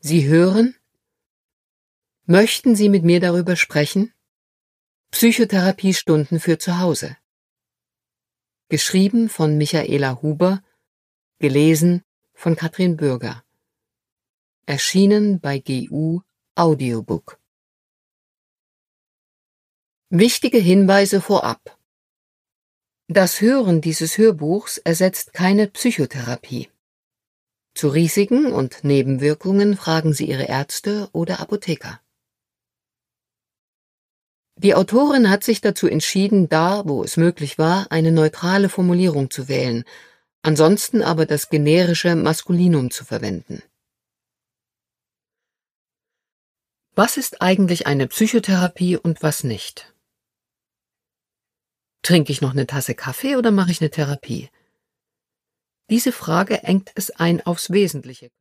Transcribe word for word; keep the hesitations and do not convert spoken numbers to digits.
Sie hören? Möchten Sie mit mir darüber sprechen? Psychotherapiestunden für zu Hause. Geschrieben von Michaela Huber, gelesen von Katrin Bürger. Erschienen bei G U Audiobook. Wichtige Hinweise vorab. Das Hören dieses Hörbuchs ersetzt keine Psychotherapie. Zu Risiken und Nebenwirkungen fragen Sie Ihre Ärzte oder Apotheker. Die Autorin hat sich dazu entschieden, da, wo es möglich war, eine neutrale Formulierung zu wählen, ansonsten aber das generische Maskulinum zu verwenden. Was ist eigentlich eine Psychotherapie und was nicht? Trinke ich noch eine Tasse Kaffee oder mache ich eine Therapie? Diese Frage engt es ein aufs Wesentliche.